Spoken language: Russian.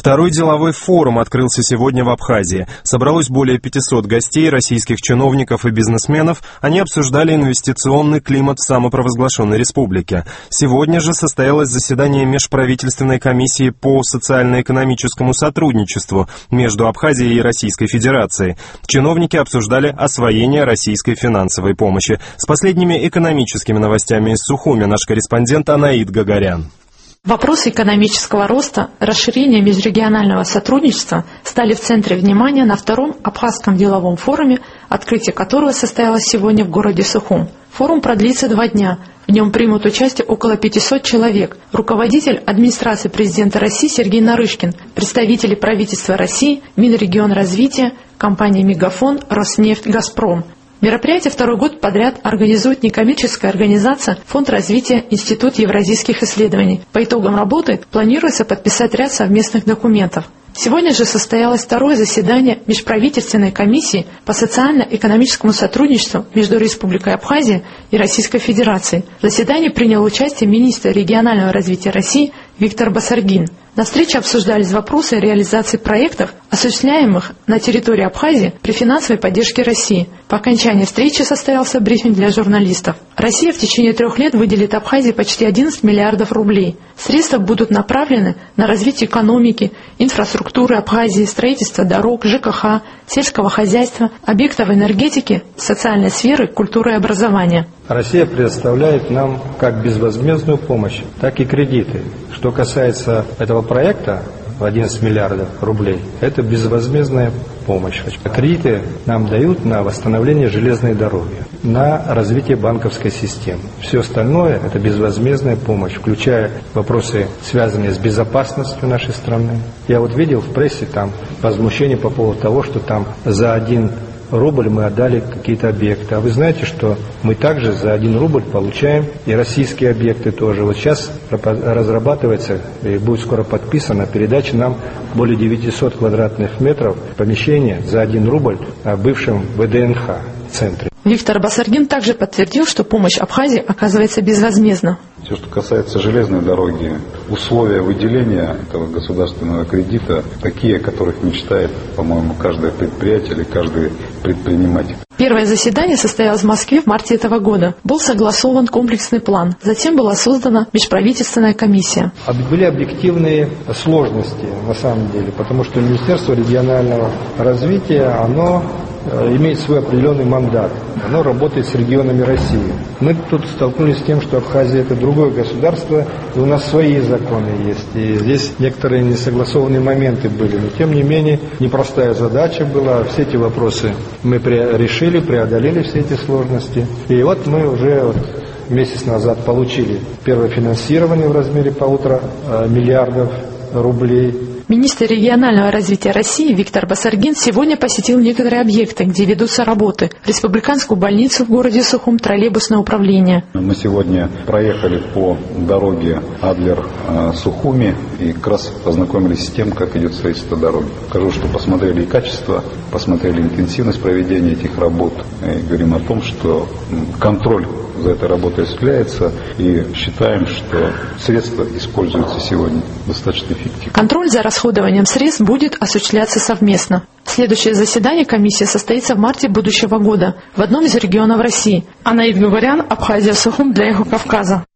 Второй деловой форум открылся сегодня в Абхазии. Собралось более 500 гостей, российских чиновников и бизнесменов. Они обсуждали инвестиционный климат в самопровозглашенной республике. Сегодня же состоялось заседание межправительственной комиссии по социально-экономическому сотрудничеству между Абхазией и Российской Федерацией. Чиновники обсуждали освоение российской финансовой помощи. С последними экономическими новостями из Сухуми наш корреспондент Анаид Гагарян. Вопросы экономического роста, расширения межрегионального сотрудничества стали в центре внимания на втором Абхазском деловом форуме, открытие которого состоялось сегодня в городе Сухум. Форум продлится 2 дня. В нем примут участие около 500 человек. Руководитель администрации президента России Сергей Нарышкин, представители правительства России, Минрегионразвития, компании «Мегафон», «Роснефть», «Газпром». Мероприятие второй год подряд организует некоммерческая организация «Фонд развития Институт евразийских исследований». По итогам работы планируется подписать ряд совместных документов. Сегодня же состоялось второе заседание межправительственной комиссии по социально-экономическому сотрудничеству между Республикой Абхазия и Российской Федерацией. В заседании принял участие министр регионального развития России Виктор Басаргин. На встрече обсуждались вопросы реализации проектов, осуществляемых на территории Абхазии при финансовой поддержке России. По окончании встречи состоялся брифинг для журналистов. Россия в течение 3 лет выделит Абхазии почти 11 миллиардов рублей. Средства будут направлены на развитие экономики, инфраструктуры Абхазии, строительство дорог, ЖКХ, сельского хозяйства, объектов энергетики, социальной сферы, культуры и образования. Россия предоставляет нам как безвозмездную помощь, так и кредиты. Что касается этого проекта в 11 миллиардов рублей, это безвозмездная помощь. Кредиты нам дают на восстановление железной дороги, на развитие банковской системы. Все остальное – это безвозмездная помощь, включая вопросы, связанные с безопасностью нашей страны. Я вот видел в прессе там возмущение по поводу того, что там за 1 рубль мы отдали какие-то объекты. А вы знаете, что мы также за 1 рубль получаем и российские объекты тоже. Вот сейчас разрабатывается и будет скоро подписана передача нам более 900 квадратных метров помещения за 1 рубль в бывшем ВДНХ центре. Виктор Басаргин также подтвердил, что помощь Абхазии оказывается безвозмездна. Все, что касается железной дороги, условия выделения этого государственного кредита такие, о которых мечтает, по-моему, каждое предприятие или каждый предприниматель. Первое заседание состоялось в Москве в марте этого года. Был согласован комплексный план. Затем была создана межправительственная комиссия. Были объективные сложности, на самом деле, потому что Министерство регионального развития, оно имеет свой определенный мандат. Оно работает с регионами России. Мы тут столкнулись с тем, что Абхазия – это другое государство, и у нас свои законы есть. И здесь некоторые несогласованные моменты были. Но, тем не менее, непростая задача была. Все эти вопросы мы решили, преодолели все эти сложности. И вот мы уже месяц назад получили первое финансирование в размере 1,5 миллиарда рублей. Министр регионального развития России Виктор Басаргин сегодня посетил некоторые объекты, где ведутся работы. Республиканскую больницу в городе Сухум, троллейбусное управление. Мы сегодня проехали по дороге Адлер-Сухуми и как раз познакомились с тем, как идет строительство дороги. Скажу, что посмотрели и качество, посмотрели интенсивность проведения этих работ. И говорим о том, что контроль за этой работой осуществляется, и считаем, что средства используются сегодня достаточно эффективно. Контроль за расходованием средств будет осуществляться совместно. Следующее заседание комиссии состоится в марте будущего года в одном из регионов России. Анаид Гагарян, Абхазия, Сухум для Эхо Кавказа.